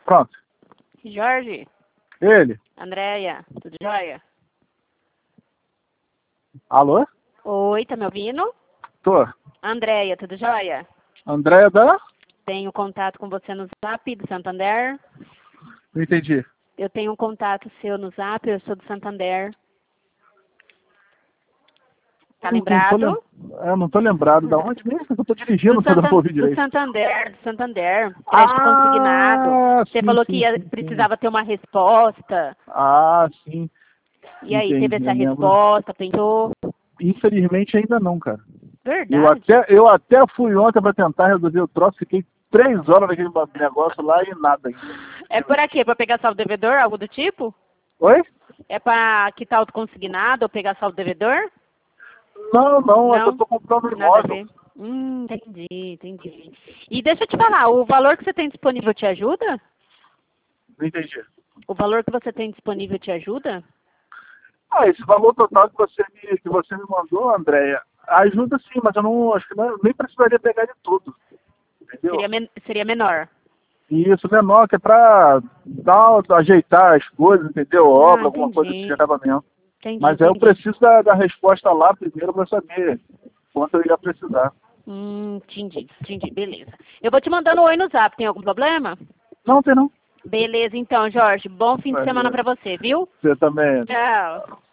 Pronto. Jorge, Ele. Andréia, tudo jóia? Alô? Oi, tá me ouvindo? Tô. Andréia, tudo jóia? Andréia da? Tenho contato com você no Zap do Santander. Não entendi. Eu tenho um contato seu no Zap, eu sou do Santander. Tá lembrado? Não tô lembrado. Da onde mesmo? Eu tô dirigindo, não tô dando pra ouvir Do direito. Santander. Crédito consignado. Você Sim, falou sim, que sim, sim. precisava ter uma resposta. Sim. E aí, teve Entendi, essa eu lembro. resposta, pensou? Infelizmente ainda não, cara. Verdade. Eu até fui ontem pra tentar resolver o troço, fiquei 3 horas naquele negócio lá e nada ainda. É por aqui, pra pegar saldo devedor, algo do tipo? Oi? É pra quitar o consignado ou pegar saldo devedor? Não, é que eu Não, tô comprando um nada a imóvel. ver. Entendi. E deixa eu te falar, o valor que você tem disponível te ajuda? Não entendi. O valor que você tem disponível te ajuda? Esse valor total que você me mandou, Andréia, ajuda sim, mas eu não acho que nem precisaria pegar de tudo. Entendeu? Seria menor. E isso menor, que é pra ajeitar as coisas, entendeu? Obra, alguma coisa assim de Entendi. acabamento. Mas aí eu Entendi. preciso da resposta lá primeiro para saber quanto eu ia precisar. Entendi. Beleza. Eu vou te mandando um oi no Zap, tem algum problema? Não, tem não. Beleza, então, Jorge. Bom fim de semana Valeu. pra você, viu? Você também. Tchau.